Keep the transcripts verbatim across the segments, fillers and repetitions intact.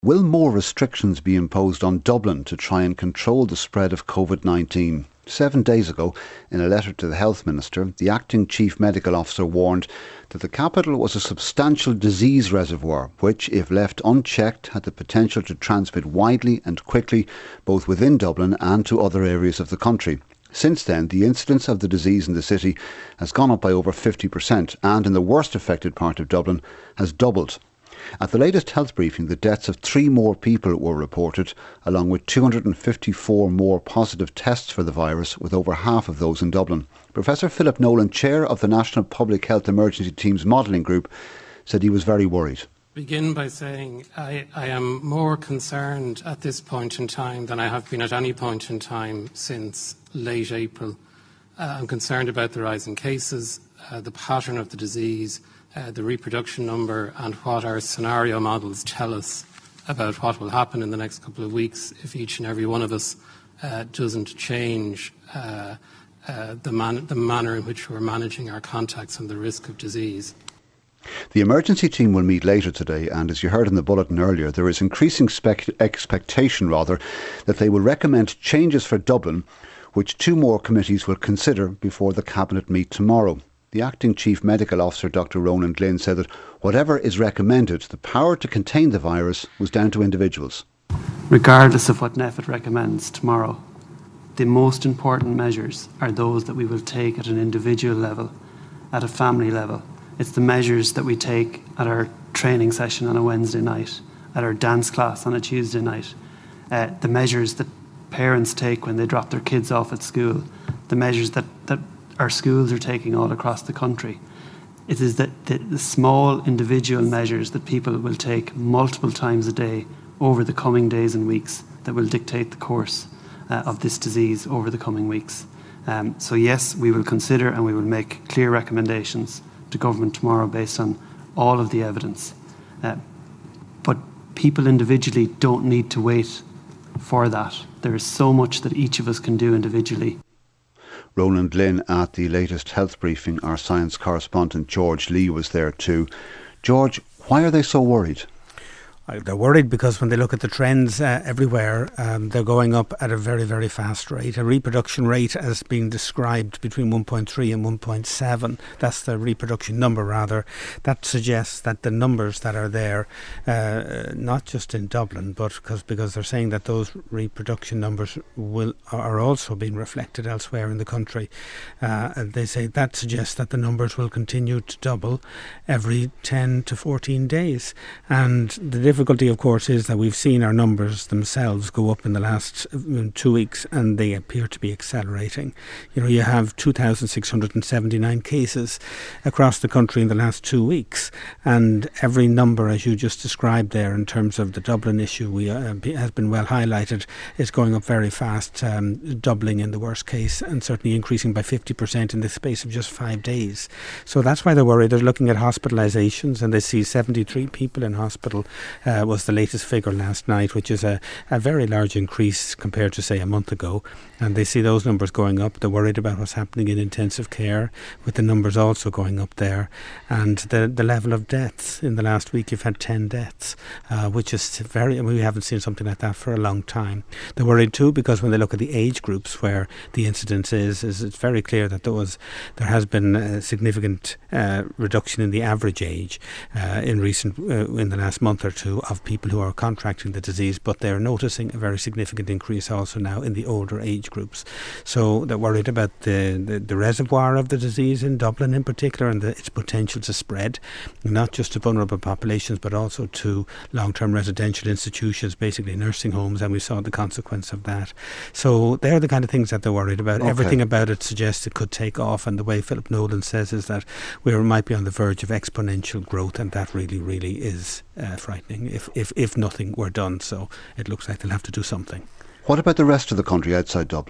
Will more restrictions be imposed on Dublin to try and control the spread of COVID nineteen? Seven days ago, in a letter to the Health Minister, the acting Chief Medical Officer warned that the capital was a substantial disease reservoir which, if left unchecked, had the potential to transmit widely and quickly both within Dublin and to other areas of the country. Since then, the incidence of the disease in the city has gone up by over fifty percent and in the worst affected part of Dublin has doubled. At the latest health briefing, the deaths of three more people were reported, along with two hundred fifty-four more positive tests for the virus, with over half of those in Dublin. Professor Philip Nolan, chair of the National Public Health Emergency Team's modelling group, said he was very worried. Begin by saying I, I am more concerned at this point in time than I have been at any point in time since late April. Uh, I'm concerned about the rise in cases, uh, the pattern of the disease, Uh, the reproduction number, and what our scenario models tell us about what will happen in the next couple of weeks if each and every one of us uh, doesn't change uh, uh, the, man- the manner in which we're managing our contacts and the risk of disease. The emergency team will meet later today, and as you heard in the bulletin earlier, there is increasing spec- expectation rather that they will recommend changes for Dublin, which two more committees will consider before the Cabinet meet tomorrow. The acting Chief Medical Officer, Doctor Ronan Glynn, said that whatever is recommended, the power to contain the virus was down to individuals. Regardless of what NPHET recommends tomorrow, the most important measures are those that we will take at an individual level, at a family level. It's the measures that we take at our training session on a Wednesday night, at our dance class on a Tuesday night, uh, the measures that parents take when they drop their kids off at school, the measures that, that our schools are taking all across the country. It is that the, the small individual measures that people will take multiple times a day over the coming days and weeks that will dictate the course uh, of this disease over the coming weeks. Um, so yes, we will consider and we will make clear recommendations to government tomorrow based on all of the evidence. Uh, but people individually don't need to wait for that. There is so much that each of us can do individually. Ronan Glynn at the latest health briefing. Our science correspondent George Lee was there too. George, why are they so worried? They're worried because when they look at the trends uh, everywhere, um, they're going up at a very, very fast rate. A reproduction rate as being described between one point three and one point seven. That's the reproduction number, rather. That suggests that the numbers that are there, uh, not just in Dublin, but because because they're saying that those reproduction numbers will are also being reflected elsewhere in the country. Uh, and they say that suggests that the numbers will continue to double every ten to fourteen days. And the difference difficulty, of course, is that we've seen our numbers themselves go up in the last two weeks and they appear to be accelerating. You know, you have two thousand six hundred seventy-nine cases across the country in the last two weeks, and every number, as you just described there, in terms of the Dublin issue, we uh, has been well highlighted, is going up very fast, um, doubling in the worst case and certainly increasing by fifty percent in the space of just five days. So that's why they're worried. They're looking at hospitalisations and they see seventy-three people in hospital. Uh, was the latest figure last night, which is a, a very large increase compared to, say, a month ago. And they see those numbers going up. They're worried about what's happening in intensive care, with the numbers also going up there. And the the level of deaths. In the last week, you've had ten deaths, uh, which is very, I mean, we haven't seen something like that for a long time. They're worried too because when they look at the age groups where the incidence is, is it's very clear that there, was, there has been a significant uh, reduction in the average age uh, in recent, uh, in the last month or two, of people who are contracting the disease, but they're noticing a very significant increase also now in the older age groups. So they're worried about the, the, the reservoir of the disease in Dublin in particular and the, its potential to spread, not just to vulnerable populations but also to long-term residential institutions, basically nursing homes, and we saw the consequence of that. So they're the kind of things that they're worried about. Okay. Everything about it suggests it could take off, and the way Philip Nolan says is that we might be on the verge of exponential growth, and that really, really is uh, frightening if, if, if nothing were done. So it looks like they'll have to do something. What about the rest of the country outside Dublin?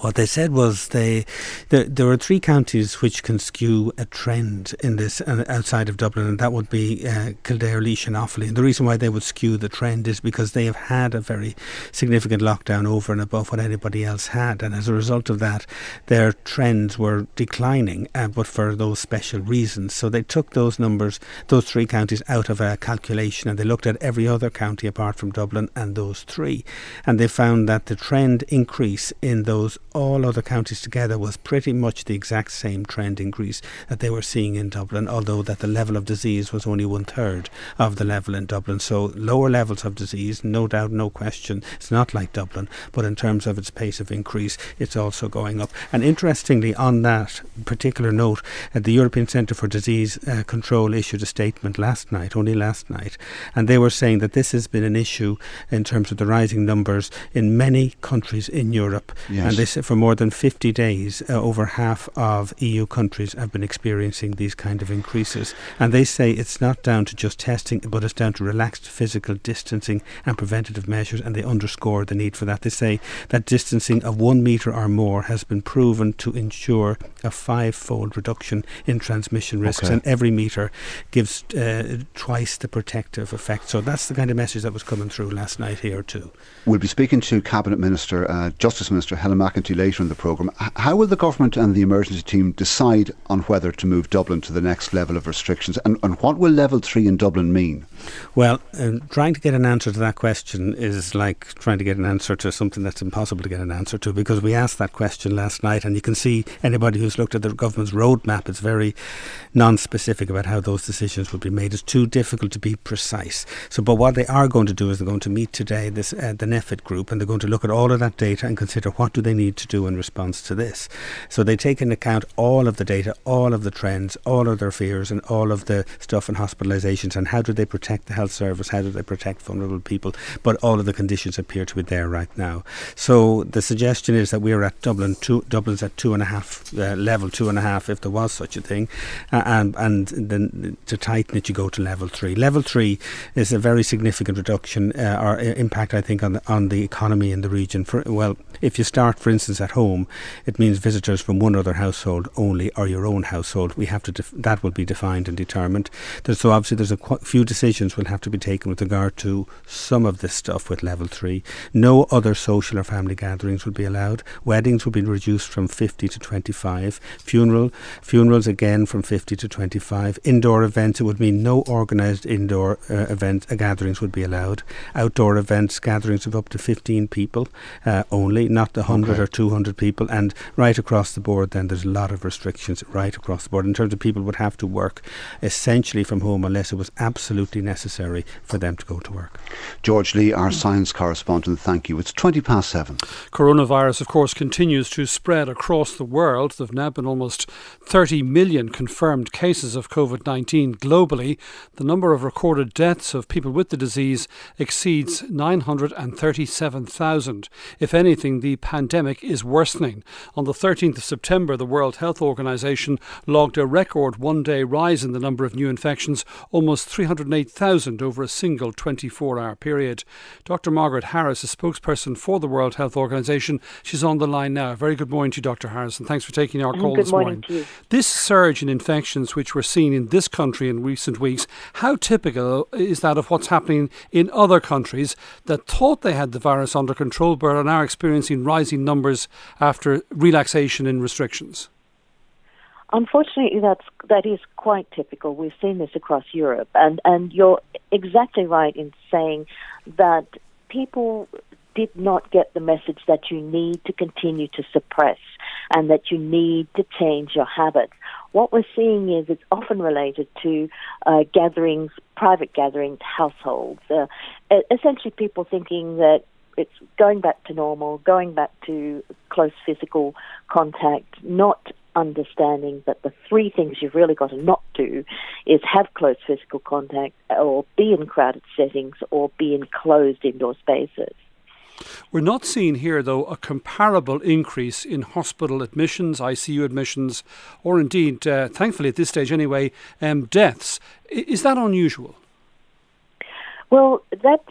What they said was they there, there are three counties which can skew a trend in this uh, outside of Dublin, and that would be uh, Kildare, Laois and Offaly. And the reason why they would skew the trend is because they have had a very significant lockdown over and above what anybody else had, and as a result of that their trends were declining, uh, but for those special reasons. So they took those numbers, those three counties, out of a calculation, and they looked at every other county apart from Dublin and those three, and they found that the trend increase in those all other counties together was pretty much the exact same trend increase that they were seeing in Dublin, although that the level of disease was only one third of the level in Dublin. So lower levels of disease, no doubt, no question. It's not like Dublin, but in terms of its pace of increase, it's also going up. And interestingly, on that particular note, uh, the European Centre for Disease uh, Control issued a statement last night, only last night, and they were saying that this has been an issue in terms of the rising numbers in many countries in Europe. Yes. And they said for more than fifty days, uh, over half of E U countries have been experiencing these kind of increases. And they say it's not down to just testing, but it's down to relaxed physical distancing and preventative measures, and they underscore the need for that. They say that distancing of one metre or more has been proven to ensure a five-fold reduction in transmission risks, okay. and every metre gives uh, twice the protective effect. So that's the kind of message that was coming through last night here too. We'll be speaking to Cabinet Minister, uh, Justice Minister Helen McEntee later in the programme. H- how will the government and the emergency team decide on whether to move Dublin to the next level of restrictions, and, and what will level three in Dublin mean? Well, uh, trying to get an answer to that question is like trying to get an answer to something that's impossible to get an answer to, because we asked that question last night, and you can see anybody who's looked at the government's roadmap, it's very non-specific about how those decisions will be made. It's too difficult to be precise. So, but what they are going to do is they're going to meet today, this uh, the NEFIT group, and they're going to look at all of that data and consider what do they need to do in response to this. So they take into account all of the data, all of the trends, all of their fears, and all of the stuff in hospitalisations, and how do they protect the health service, how do they protect vulnerable people, but all of the conditions appear to be there right now. So the suggestion is that we are at Dublin, two, Dublin's at two and a half, uh, level two and a half if there was such a thing, uh, and, and then to tighten it you go to level three. Level three is a very significant reduction uh, or impact, I think, on the, on the economy in the region. For, well, if you start, for instance, at home, it means visitors from one other household only, or your own household. We have to def- that will be defined and determined. There's, so obviously there's a qu- few decisions will have to be taken with regard to some of this stuff with level three. No other social or family gatherings will be allowed. Weddings will be reduced from fifty to twenty-five. Funeral funerals again from fifty to twenty-five. Indoor events, it would mean no organised indoor uh, event uh, gatherings would be allowed. Outdoor events, gatherings of up to fifteen people uh, only, not the one hundred okay. or two hundred people. And right across the board then there's a lot of restrictions right across the board in terms of people would have to work essentially from home unless it was absolutely necessary for them to go to work. George Lee, our science correspondent, thank you. It's twenty past seven. Coronavirus, of course, continues to spread across the world. There have now been almost thirty million confirmed cases of covid nineteen globally. The number of recorded deaths of people with the disease exceeds nine hundred thirty-seven thousand. If anything, the pandemic is worsening. On the thirteenth of September, the World Health Organization logged a record one-day rise in the number of new infections, almost three hundred eight thousand over a single twenty-four hour period. Doctor Margaret Harris, a spokesperson for the World Health Organization, she's on the line now. Very good morning to you, Doctor Harris, and thanks for taking our call good this morning. morning. To you. This surge in infections which we're seeing in this country in recent weeks, how typical is that of what's happening in other countries that thought they had the virus under control but are now experiencing rising numbers after relaxation in restrictions? Unfortunately, that's that is quite typical. We've seen this across Europe, and and you're exactly right in saying that people did not get the message that you need to continue to suppress and that you need to change your habits. What we're seeing is it's often related to uh, gatherings, private gatherings, households. Uh, essentially, people thinking that it's going back to normal, going back to close physical contact, not understanding that the three things you've really got to not do is have close physical contact or be in crowded settings or be in closed indoor spaces. We're not seeing here, though, a comparable increase in hospital admissions, I C U admissions, or indeed, uh, thankfully at this stage anyway, um, deaths. Is that unusual? Well, that's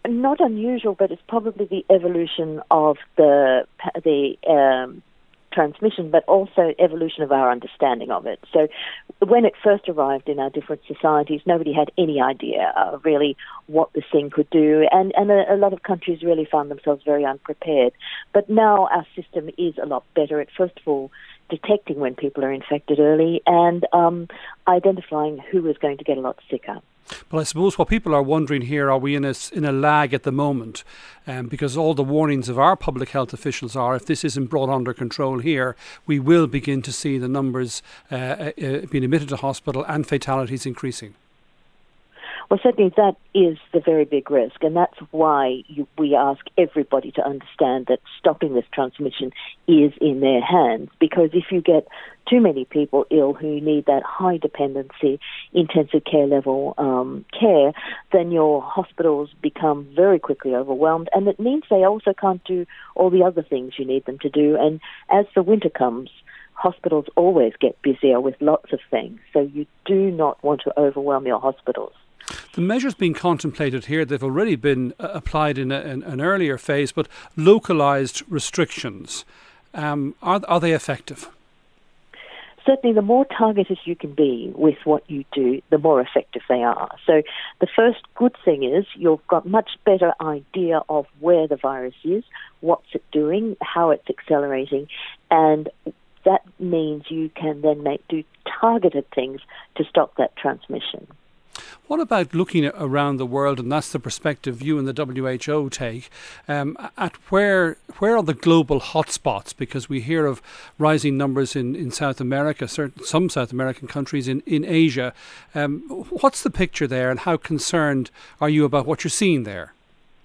not unusual, but it's probably the evolution of the the um, transmission, but also evolution of our understanding of it. So when it first arrived in our different societies, nobody had any idea uh, really what this thing could do, and, and a, a lot of countries really found themselves very unprepared. But now our system is a lot better at, first of all, detecting when people are infected early and um, identifying who is going to get a lot sicker. But I suppose what people are wondering here, are we in a, in a lag at the moment? Um, because all the warnings of our public health officials are, if this isn't brought under control here, we will begin to see the numbers uh, uh, being admitted to hospital and fatalities increasing. Well, certainly that is the very big risk, and that's why you, we ask everybody to understand that stopping this transmission is in their hands, because if you get too many people ill who need that high dependency, intensive care level um, care, then your hospitals become very quickly overwhelmed, and it means they also can't do all the other things you need them to do. And as the winter comes, hospitals always get busier with lots of things, so you do not want to overwhelm your hospitals. The measures being contemplated here, they've already been uh, applied in, a, in an earlier phase, but localised restrictions, um, are, are they effective? Certainly, the more targeted you can be with what you do, the more effective they are. So the first good thing is you've got much better idea of where the virus is, what's it doing, how it's accelerating, and that means you can then make do targeted things to stop that transmission. What about looking around the world, and that's the perspective you and the W H O take, um, at where where are the global hotspots? Because we hear of rising numbers in, in South America, certain, some South American countries, in, in Asia. Um, what's the picture there, and how concerned are you about what you're seeing there?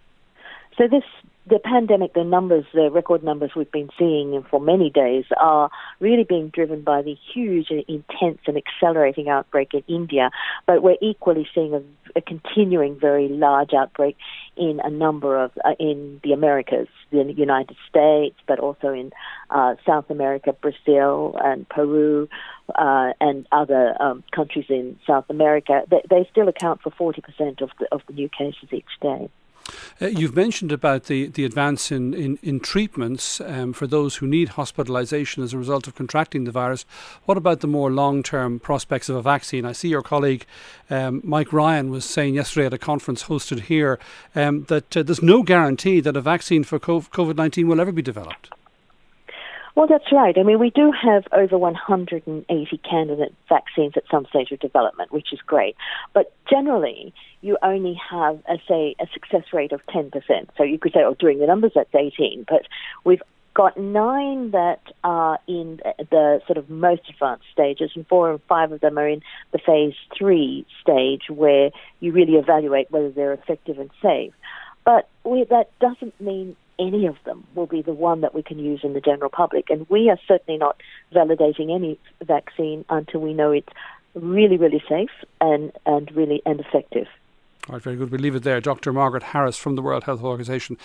So this The pandemic, the numbers, the record numbers we've been seeing for many days are really being driven by the huge and intense and accelerating outbreak in India. But we're equally seeing a, a continuing very large outbreak in a number of, uh, in the Americas, the United States, but also in uh, South America, Brazil and Peru, uh, and other um, countries in South America. They, they still account for forty percent of the, of the new cases each day. Uh, you've mentioned about the, the advance in, in, in treatments um, for those who need hospitalisation as a result of contracting the virus. What about the more long-term prospects of a vaccine? I see your colleague um, Mike Ryan was saying yesterday at a conference hosted here um, that uh, there's no guarantee that a vaccine for COVID nineteen will ever be developed. Well, that's right. I mean, we do have over one hundred eighty candidate vaccines at some stage of development, which is great. But generally, you only have, a, say, a success rate of ten percent. So you could say, oh, doing the numbers, that's eighteen. But we've got nine that are in the sort of most advanced stages, and four and five of them are in the phase three stage, where you really evaluate whether they're effective and safe. But we, that doesn't mean any of them will be the one that we can use in the general public. And we are certainly not validating any vaccine until we know it's really, really safe and, and really and effective. All right, very good. We'll leave it there. Doctor Margaret Harris from the World Health Organization,